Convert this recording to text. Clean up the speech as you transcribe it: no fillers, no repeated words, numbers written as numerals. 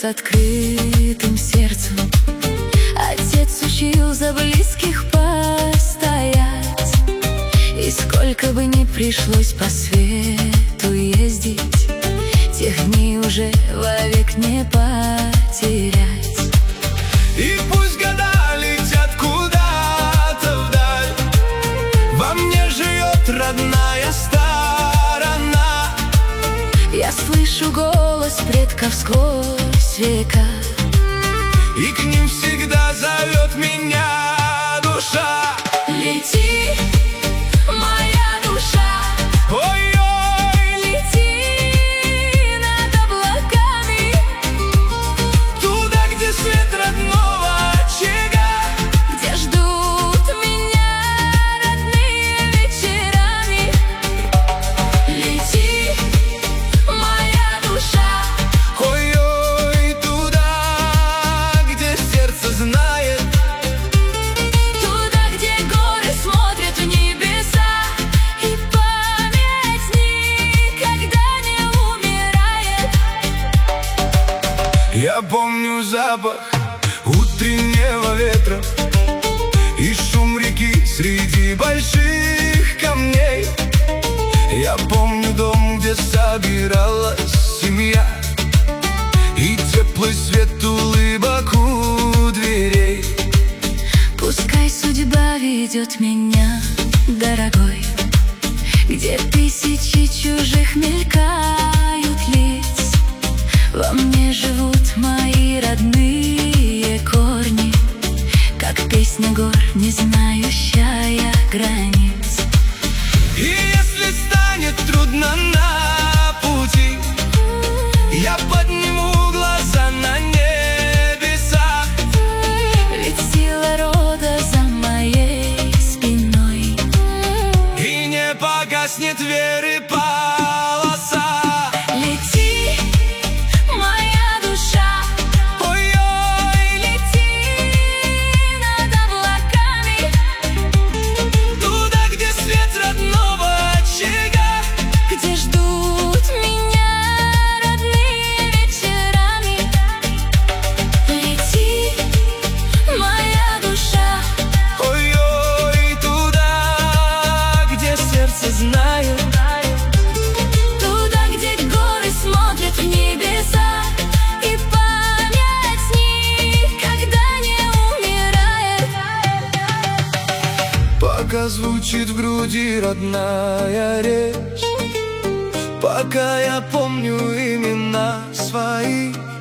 с открытым сердцем. Отец учил за близких постоять, и сколько бы ни пришлось по свету ездить, тех дней уже вовек не потерять. И пусть года летят куда-то вдаль, во мне живет родная сторона. Я слышу голос предков сквозь века, и к ним всегда зовет меня душа. Лети, моя душа, Ой-ой, лети над облаками, туда, где свет родного очага, где ждут меня родные вечерами. Лети, моя душа, ой-ой, туда, где сердце знает, туда, где горы смотрят в небеса, и память никогда не умирает. Я помню запах утреннего ветра и шум реки среди больших камней. Я помню дом, где собиралась семья, и теплый свет улыбок у дверей. Пускай судьба ведет меня, дорогой, где тысячи чужих мелькают лиц. Во мне живут мои родные корни, как песня гор, не знающая границ. И если станет трудно на пути, я подниму глаза на небеса, Ведь сила рода за моей спиной, и не погаснет веры полоса. Лети, моя душа, Ой-ой, лети над облаками, туда, где свет родного очага, где ждут меня родные вечерами. Лети, моя душа, ой-ой, туда, где сердце знает, туда, где горы смотрят в небеса, и память никогда не умирает. пока звучит в груди родная речь, пока я помню имена свои.